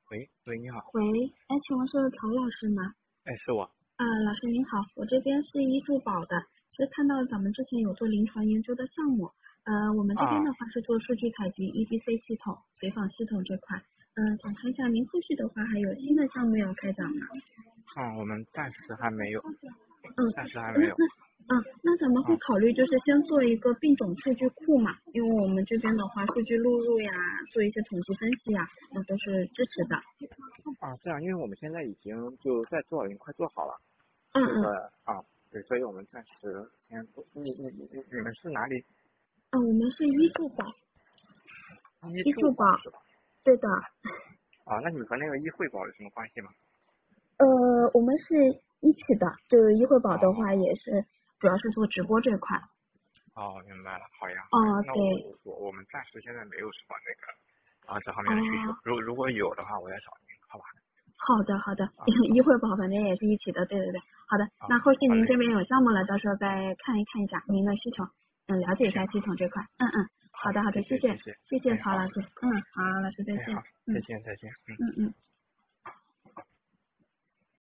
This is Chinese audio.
喂，你好。 喂，哎，请问是曹老师吗？ 哎，是我。 老师您好，我这边是医助宝的，是看到咱们之前有做临床研究的项目，我们这边啊的话是做数据采集、EDC 系统、随访系统这块，想看一下您后续的话还有新的项目要开展吗？ 我们暂时还没有。 嗯， 暂时还那没有。 那咱们会啊考虑就是先做一个病种数据库嘛，因为我们这边的话数据录入呀，做一些统计分析呀，那都是支持的。 这样，因为我们现在已经就在做了，已经快做好了。 嗯嗯。 这个对，所以我们暂时先做。你们是哪里？ 我们是医助宝。医助宝， 是吧？ 对的。 那你们和那个医惠宝有什么关系吗？ 我们是一起的，就是医惠宝的话也是主要是做直播这块。 明白了，好呀。那对。 我们暂时现在没有什么那个这方面的需求。如果有的话，我再找您，好吧？ 好的，医惠宝反正也是一起的，对。好的，那后续您这边有项目了，到时候再看一下您的需求，了解一下系统这块。好的，谢谢曹老师。好，老师再见。 好，再见。